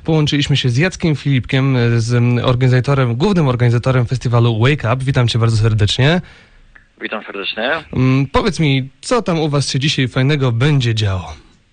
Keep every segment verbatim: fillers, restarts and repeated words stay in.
Połączyliśmy się z Jackiem Filipkiem, z organizatorem, głównym organizatorem festiwalu Wake Up. Witam cię bardzo serdecznie. Witam serdecznie. Um, powiedz mi, co tam u was się dzisiaj fajnego będzie działo?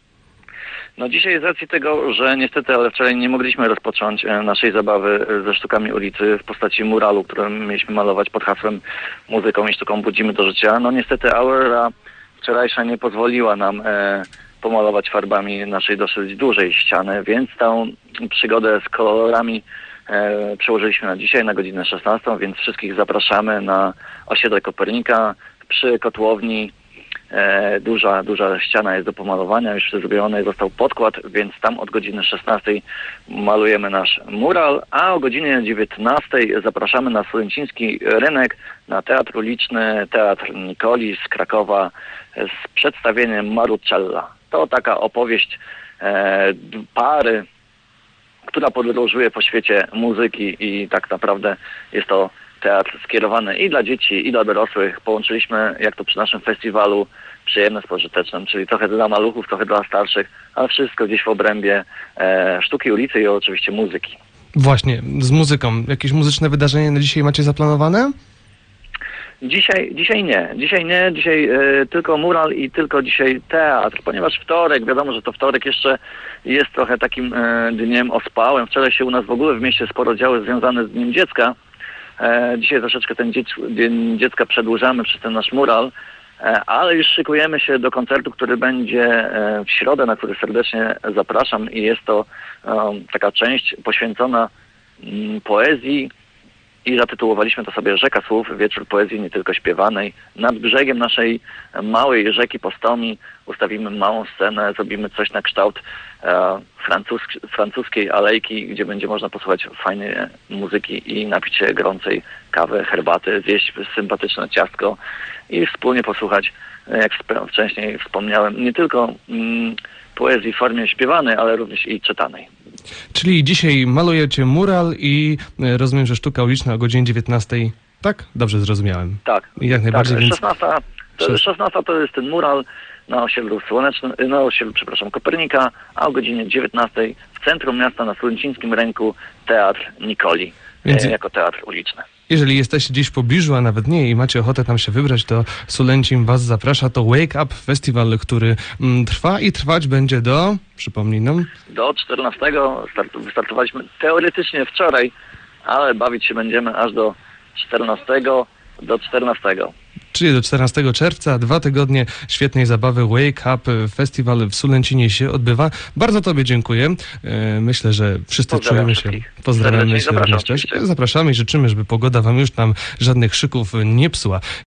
No dzisiaj z racji tego, że niestety, ale wczoraj nie mogliśmy rozpocząć naszej zabawy ze sztukami ulicy w postaci muralu, który mieliśmy malować pod hasłem muzyką i sztuką budzimy do życia. No niestety aura wczorajsza nie pozwoliła nam e, pomalować farbami naszej dosyć dużej ściany, więc tą przygodę z kolorami e, przełożyliśmy na dzisiaj, na godzinę szesnastą, więc wszystkich zapraszamy na osiedle Kopernika przy kotłowni. E, duża, duża ściana jest do pomalowania, już zrobiony został podkład, więc tam od godziny szesnastej malujemy nasz mural, a o godzinie dziewiętnastej zapraszamy na Studenciński Rynek, na Teatr Uliczny, Teatr Nicoli z Krakowa z przedstawieniem Marucella. To taka opowieść e, pary, która podróżuje po świecie muzyki i tak naprawdę jest to teatr skierowany i dla dzieci, i dla dorosłych. Połączyliśmy, jak to przy naszym festiwalu, przyjemne z pożytecznym, czyli trochę dla maluchów, trochę dla starszych, ale wszystko gdzieś w obrębie e, sztuki ulicy i oczywiście muzyki. Właśnie, z muzyką. Jakieś muzyczne wydarzenie na dzisiaj macie zaplanowane? Dzisiaj, dzisiaj nie. Dzisiaj nie. Dzisiaj e, tylko mural i tylko dzisiaj teatr, ponieważ wtorek, wiadomo, że to wtorek jeszcze jest trochę takim e, dniem ospałym. Wczoraj się u nas w ogóle w mieście sporo działy związane z Dniem Dziecka. E, dzisiaj troszeczkę ten dziec, Dzień Dziecka przedłużamy przez ten nasz mural, e, ale już szykujemy się do koncertu, który będzie e, w środę, na który serdecznie zapraszam i jest to e, taka część poświęcona m, poezji i zatytułowaliśmy to sobie Rzeka Słów, wieczór poezji nie tylko śpiewanej. Nad brzegiem naszej małej rzeki Postomi ustawimy małą scenę, zrobimy coś na kształt e, francus francuskiej alejki, gdzie będzie można posłuchać fajnej muzyki i napić się gorącej kawy, herbaty, zjeść sympatyczne ciastko i wspólnie posłuchać, jak wcześniej wspomniałem, nie tylko mm, poezji w formie śpiewanej, ale również i czytanej. Czyli dzisiaj malujecie mural i rozumiem, że sztuka uliczna o godzinie dziewiętnastej. Tak? Dobrze zrozumiałem. Tak. Jak najbardziej. Tak. Więc... szesnasta, to, szesnasta to jest ten mural na osiedlu Słonecznym, na osiedlu, przepraszam, Kopernika, a o godzinie dziewiętnastej w centrum miasta na Studencińskim Rynku Teatr Nicoli, Więc... jako teatr uliczny. Jeżeli jesteście gdzieś w pobliżu, a nawet nie i macie ochotę tam się wybrać, to Sulencin was zaprasza. To Wake Up Festiwal, który mm, trwa i trwać będzie do, przypomnij nam. Do czternastego start, wystartowaliśmy teoretycznie wczoraj, ale bawić się będziemy aż do czternastego do czternastego. Czyli do czternastego czerwca, dwa tygodnie świetnej zabawy. Wake Up Festiwal w Sulencinie się odbywa. Bardzo tobie dziękuję. Myślę, że wszyscy czujemy się. Pozdrawiamy się również też. Zapraszamy i życzymy, żeby pogoda wam już tam żadnych szyków nie psuła.